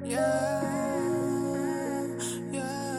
Yeah, yeah,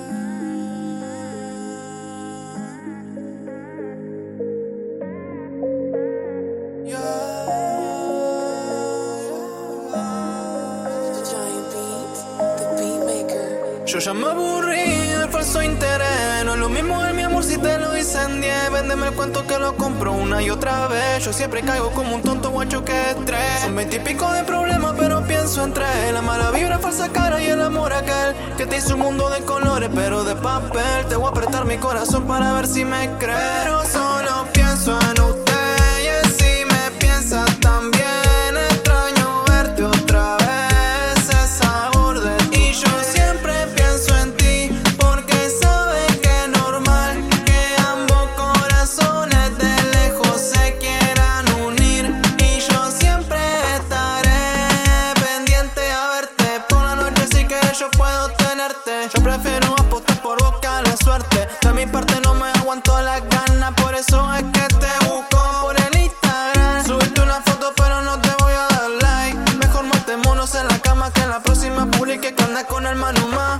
Giant Beats, the beat maker. Yo ya me aburrí del falso interés. No es lo mismo el mi amor si te lo dicen 10. Véndeme el cuento que lo compro una y otra vez. Yo siempre caigo como un tonto guacho que estrés. Son 20 y pico de problemas pero pienso en tres. La mala vibra, falsa cara y el amor aquel que te hizo un mundo de colores pero de papel. Te voy a apretar mi corazón para ver si me crees. Pero solo pienso en usted y en si me piensas también. Extraño verte otra vez, ese sabor de ti. Y yo siempre pienso en ti porque sabes que es normal que ambos corazones de lejos se quieran unir. Y yo siempre estaré pendiente a verte por la noche, así que yo puedo tenerte. Yo prefiero apostar por boca a la suerte. De mi parte no me aguanto las ganas, por eso es que te busco por el Instagram. Subirte una foto pero no te voy a dar like. Mejor matémonos en la cama que en la próxima publique que andas con el Manuma.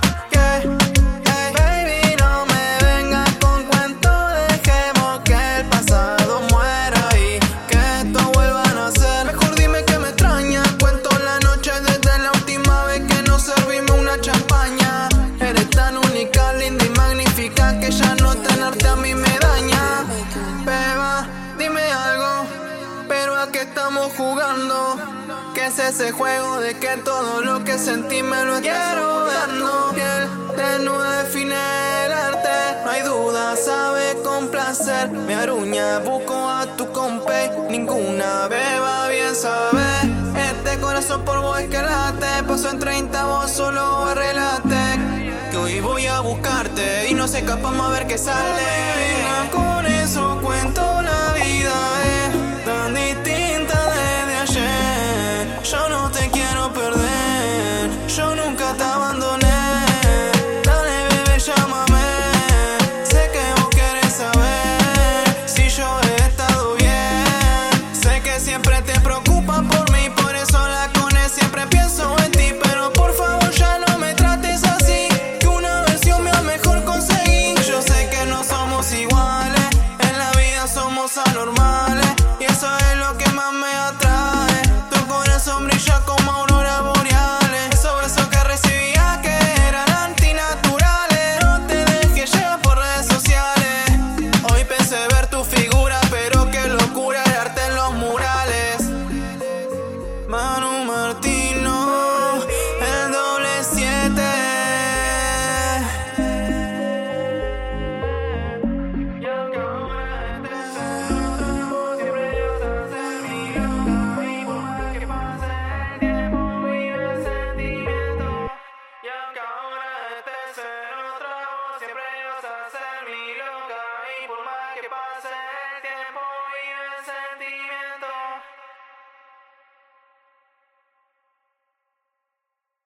Baby, no me vengas con cuentos, dejemos que el pasado muera y que esto vuelva a nacer. Mejor dime que me extrañas, cuento la noche desde la última vez que nos servimos una champaña. Eres tan única, linda y magnífica que ya no tenerte a mí me daña. Beba, dime algo, pero ¿a qué estamos jugando? ¿Qué es ese juego de que todo lo que sentí me lo quiero dando? Piel desnuda define el arte, no hay duda, sabe complacer. Me aruña, busco a tu compa, ninguna beba bien sabe. Este corazón por vos es que late, paso en 30 vos solo arreglate. Que hoy voy a buscarte y no se escapamos a ver qué sale. Con eso cuento la vida es tan distinta desde ayer. Yo no te quiero perder, yo nunca te abandoné. Dale bebé, llámame, sé que vos querés saber si yo he estado bien. Sé que siempre te preocupas por mí, por eso la cones siempre pienso en ti. Pero por favor ya no me trates así, que una versión mía mejor conseguí. Yo sé que no somos iguales, en la vida somos anormales, y eso es lo que más me atrae. Tu corazón brilla como auroras boreales, esos besos que recibía que eran antinaturales. No te dejes llevar por redes sociales. Hoy pensé ver tu figura, pero qué locura el arte en los murales. Manu Martín.